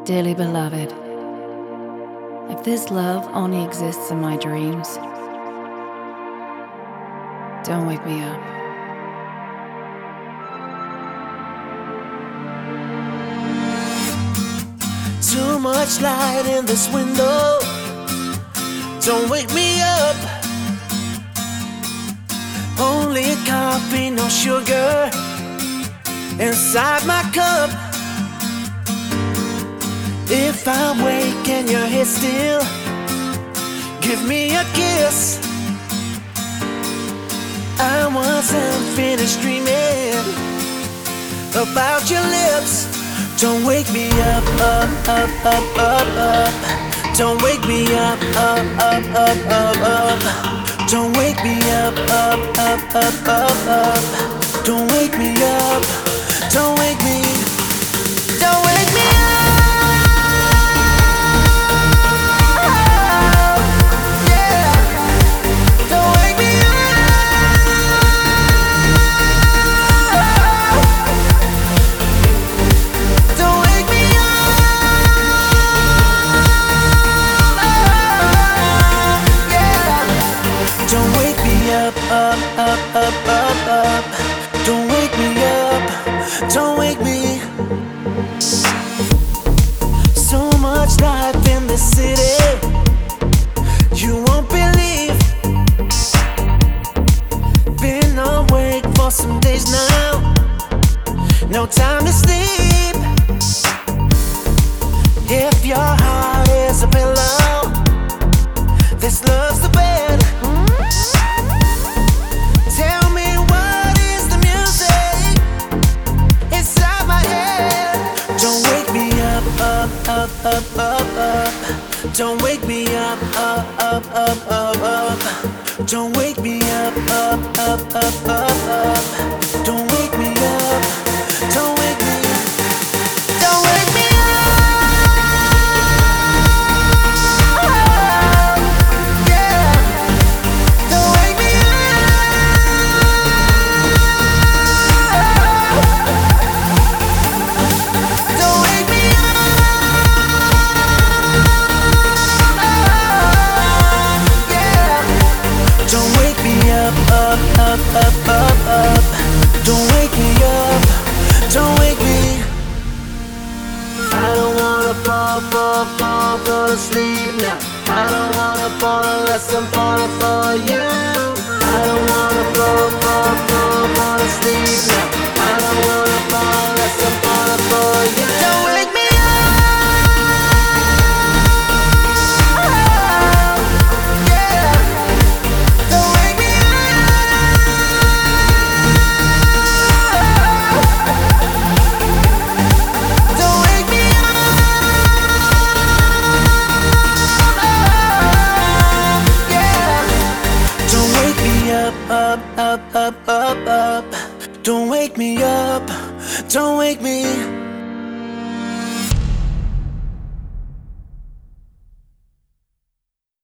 Dearly beloved, if this love only exists in my dreams, don't wake me up. Too much light in this window, don't wake me up. Only coffee, no sugar inside my cup. If I wake and you're here still, give me a kiss. I wasn't finished dreaming about your lips. Don't wake me up, up, up, up, up, up. Don't wake me up, up, up, up, up, up. Don't wake me up, up, up, up, up, up. Don't wake me up, don't wake me, don't wake me up. Up, up, up, up, up. Don't wake me up, don't wake me. So much life in the city, you won't believe. Been awake for some days now, no time to sleep. If your heart is a pillow, this love's the bed. Up, up, up, up. Don't wake me up, up, up, up, up, up. Don't wake me up, up, up, up, up, up. Don't wake me up, don't wake me, don't wake me up. Yeah, don't wake me up. Don't wake me up. Up, up, up, up, up. Don't wake me up, don't wake me. I don't wanna fall, fall, fall, go to sleep now. I don't wanna fall unless I'm falling for you. I don't wanna fall, fall, fall, fall to sleep now. I don't wanna fall unless I'm falling for you. Don't wake me up, up, up, up, up. Don't wake me up, don't wake me.